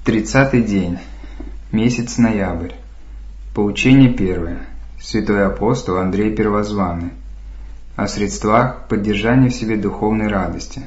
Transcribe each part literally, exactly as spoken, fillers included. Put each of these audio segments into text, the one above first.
Тридцатый день. Месяц ноябрь. Поучение первое. Святой апостол Андрей Первозванный. О средствах поддержания в себе духовной радости.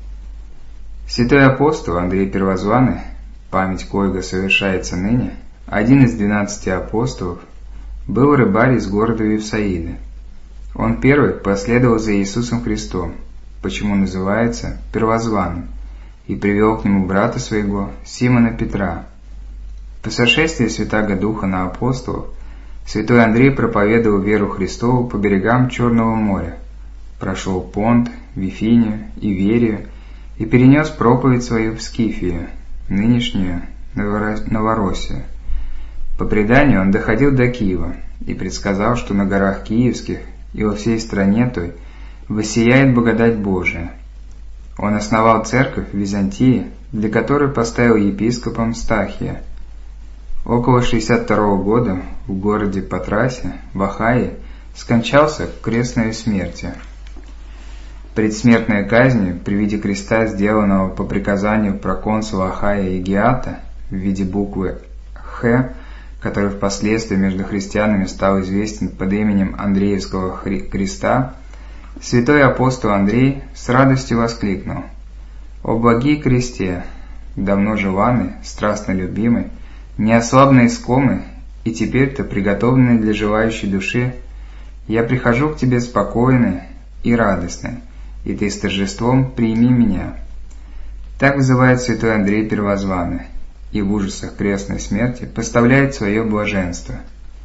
Святой апостол Андрей Первозванный, память коего совершается ныне, один из двенадцати апостолов, был рыбарь из города Вифсаиды. Он первый последовал за Иисусом Христом, почему называется Первозванным, и привел к нему брата своего, Симона Петра. По сошествии Святаго Духа на апостолов, святой Андрей проповедовал веру Христову по берегам Черного моря, прошел Понт, Вифинию, Иверию и перенес проповедь свою в Скифию, нынешнюю Новороссию. По преданию он доходил до Киева и предсказал, что на горах Киевских и во всей стране той воссияет благодать Божия. Он основал церковь в Византии, для которой поставил епископом Стахия. Около шестьдесят второго года в городе Патрасе, в Ахае, скончался крестной смертью. Предсмертная казнь при виде креста, сделанного по приказанию проконсула Ахая Егиата в виде буквы «Х», который впоследствии между христианами стал известен под именем Андреевского креста, святой апостол Андрей с радостью воскликнул: «О благий кресте, давно желанный, страстно любимый, неослабно искомый и теперь-то приготовленный для желающей души, я прихожу к тебе спокойный и радостный, и ты с торжеством прими меня». Так вызывает святой Андрей Первозванный, и в ужасах крестной смерти поставляет свое блаженство.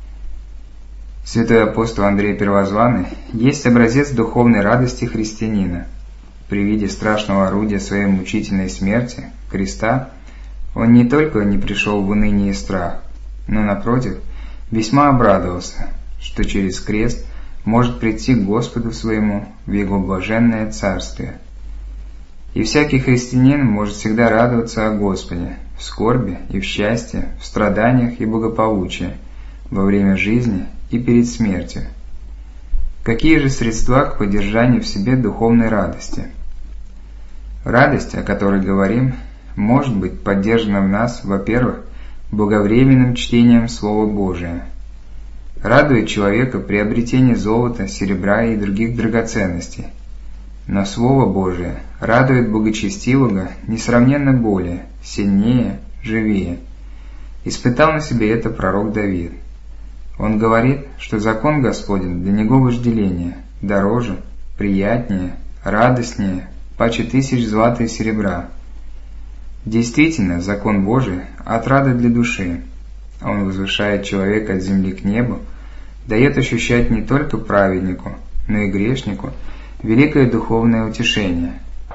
Святой апостол Андрей Первозванный есть образец духовной радости христианина. При виде страшного орудия своей мучительной смерти, креста, он не только не пришел в уныние и страх, но, напротив, весьма обрадовался, что через крест может прийти к Господу своему в Его блаженное царствие. И всякий христианин может всегда радоваться о Господе в скорби и в счастье, в страданиях и благополучии, во время жизни и перед смертью. Какие же средства к поддержанию в себе духовной радости? Радость, о которой говорим, может быть поддержана в нас, во-первых, благовременным чтением Слова Божия. Радует человека приобретение золота, серебра и других драгоценностей. Но Слово Божие радует благочестивого несравненно более, сильнее, живее. Испытал на себе это пророк Давид. Он говорит, что закон Господень для него вожделение, дороже, приятнее, радостнее, паче тысяч злата и серебра. Действительно, закон Божий – отрада для души. Он возвышает человека от земли к небу, дает ощущать не только праведнику, но и грешнику великое духовное утешение.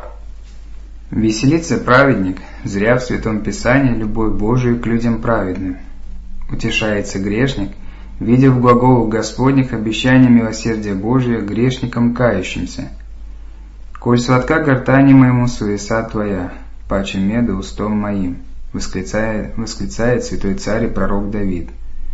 Веселится праведник, зря в Святом Писании любовь Божию к людям праведным. Утешается грешник, видя в глаголах Господних обещание милосердия Божия грешникам кающимся. «Коль сладка гортани моему суеса твоя, паче меда устом моим», восклицает, восклицает святой царь и пророк Давид.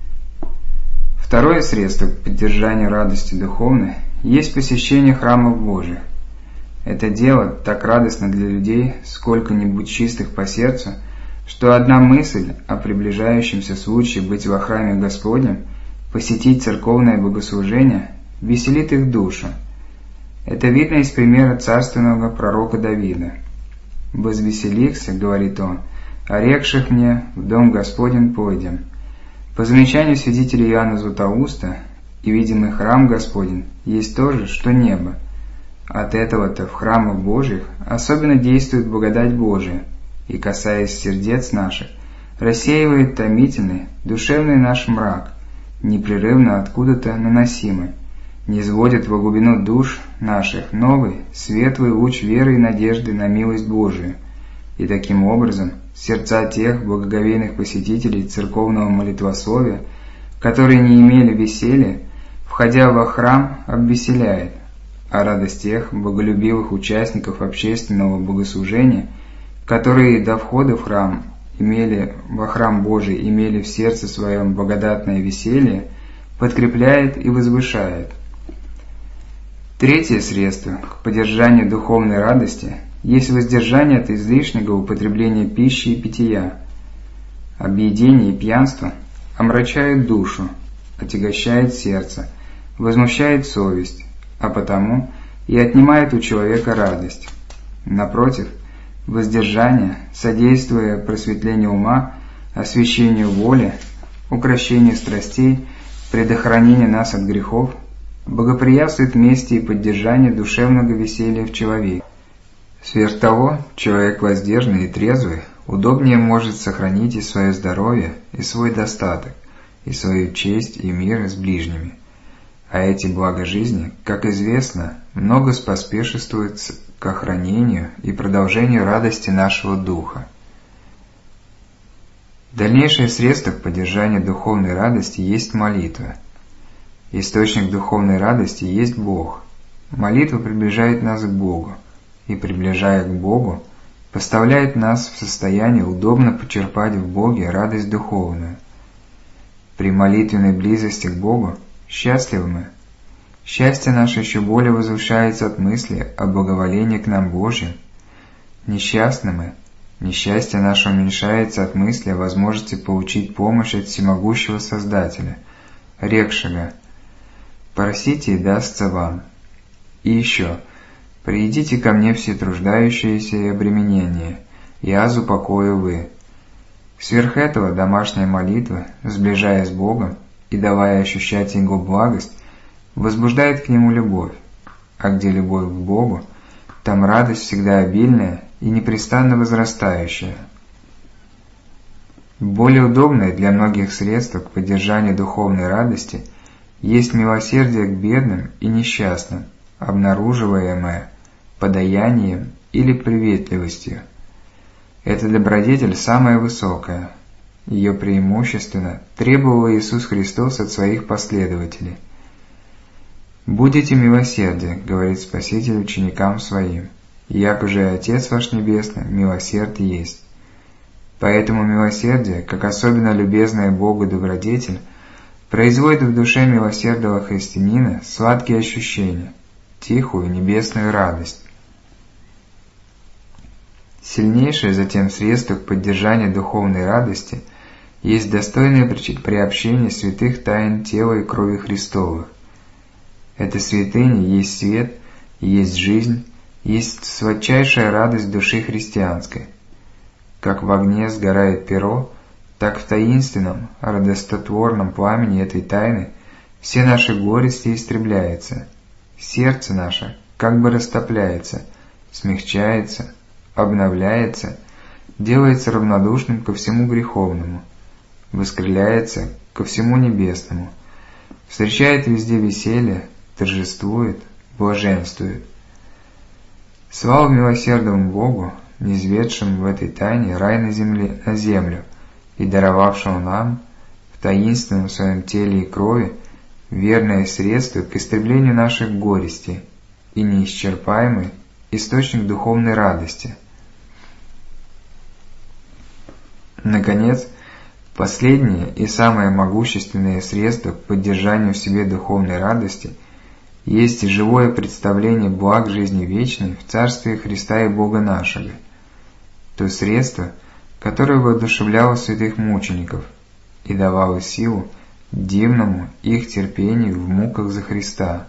Второе средство к поддержанию радости духовной есть посещение храмов Божьих. Это дело так радостно для людей, сколько-нибудь чистых по сердцу, что одна мысль о приближающемся случае быть во храме Господнем, посетить церковное богослужение, веселит их душу. Это видно из примера царственного пророка Давида. «Возвеселихся, — говорит он, — орекших мне, в дом Господень пойдем». По замечанию свидетеля Иоанна Златоуста, и видимый храм Господень есть то же, что небо. От этого-то в храмах Божьих особенно действует благодать Божия, и, касаясь сердец наших, рассеивает томительный, душевный наш мрак, непрерывно откуда-то наносимый, низводит во глубину душ наших новый, светлый луч веры и надежды на милость Божию, и таким образом сердца тех благоговейных посетителей церковного молитвословия, которые не имели веселья, входя во храм, обвеселяет, а радость тех боголюбивых участников общественного богослужения, которые до входа в храм имели во храм Божий имели в сердце своем благодатное веселье, подкрепляет и возвышает. Третье средство к поддержанию духовной радости есть воздержание от излишнего употребления пищи и питья. Объедение и пьянство омрачают душу, отягощает сердце, возмущает совесть, а потому и отнимает у человека радость. Напротив, воздержание, содействуя просветлению ума, освящению воли, укрощению страстей, предохранению нас от грехов, благоприятствует вместе и поддержанию душевного веселья в человеке. Сверх того, человек воздержанный и трезвый удобнее может сохранить и свое здоровье, и свой достаток, и свою честь и мир с ближними. А эти блага жизни, как известно, много споспешествуют к охранению и продолжению радости нашего духа. Дальнейшее средство к поддержанию духовной радости есть молитва. Источник духовной радости есть Бог. Молитва приближает нас к Богу, и, приближая к Богу, поставляет нас в состояние удобно почерпать в Боге радость духовную. При молитвенной близости к Богу счастливы мы. Счастье наше еще более возвышается от мысли о благоволении к нам Божьим. Несчастны мы. Несчастье наше уменьшается от мысли о возможности получить помощь от всемогущего Создателя, рекшего: «Просите, и дастся вам». И еще: «Приидите ко мне все труждающиеся и обременения, и аз упокою вы». Сверх этого домашняя молитва, сближая с Богом и давая ощущать Его благость, возбуждает к Нему любовь, а где любовь к Богу, там радость всегда обильная и непрестанно возрастающая. Более удобное для многих средство к поддержанию духовной радости есть милосердие к бедным и несчастным, обнаруживаемое подаянием или приветливостью. Эта добродетель самая высокая. Ее преимущественно требовал Иисус Христос от своих последователей. «Будете милосердны, — говорит Спаситель ученикам Своим, — яко же и Отец ваш Небесный милосерд есть». Поэтому милосердие, как особенно любезная Богу добродетель, производит в душе милосердного христианина сладкие ощущения, тихую небесную радость. Сильнейшее затем средство к поддержанию духовной радости есть достойное приобщение святых тайн тела и крови Христовых. Это святыня есть свет, есть жизнь, есть сладчайшая радость души христианской. Как в огне сгорает перо, так в таинственном, радостотворном пламени этой тайны все наши горести истребляются, сердце наше как бы растопляется, смягчается, обновляется, делается равнодушным ко всему греховному, воскреляется ко всему небесному, встречает везде веселье, торжествует, блаженствует. Слава милосердному Богу, низведшему в этой тайне рай на, земле, на землю и даровавшему нам в таинственном своем теле и крови верное средство к истреблению наших горестей и неисчерпаемый источник духовной радости. Наконец, последнее и самое могущественное средство к поддержанию в себе духовной радости есть живое представление благ жизни вечной в Царстве Христа и Бога нашего, то средство, которое воодушевляло святых мучеников и давало силу дивному их терпению в муках за Христа.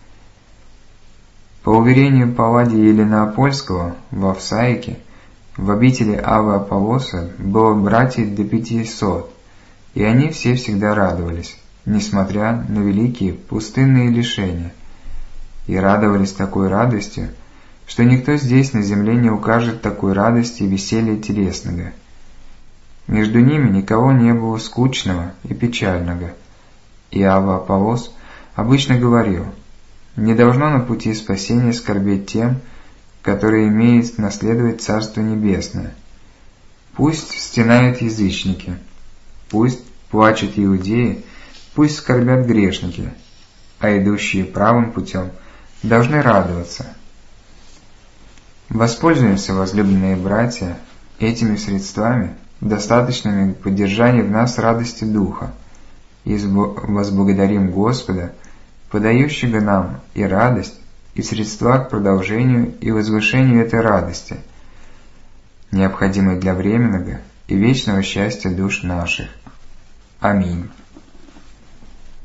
По уверению Палладия Еленоапольского, в Авсаике, в обители Авы Аполлоса было братьев до пятисот, и они все всегда радовались, несмотря на великие пустынные лишения, и радовались такой радостью, что никто здесь на земле не укажет такой радости и веселья телесного. Между ними никого не было скучного и печального, и Авва Аполлос обычно говорил: «Не должно на пути спасения скорбеть тем, которые имеют наследовать Царство Небесное. Пусть стенают язычники, пусть плачут иудеи, пусть скорбят грешники, а идущие правым путем должны радоваться». Воспользуемся, возлюбленные братья, этими средствами, достаточными к поддержанию в нас радости Духа, и возблагодарим Господа, подающего нам и радость, и средства к продолжению и возвышению этой радости, необходимой для временного и вечного счастья душ наших. Аминь.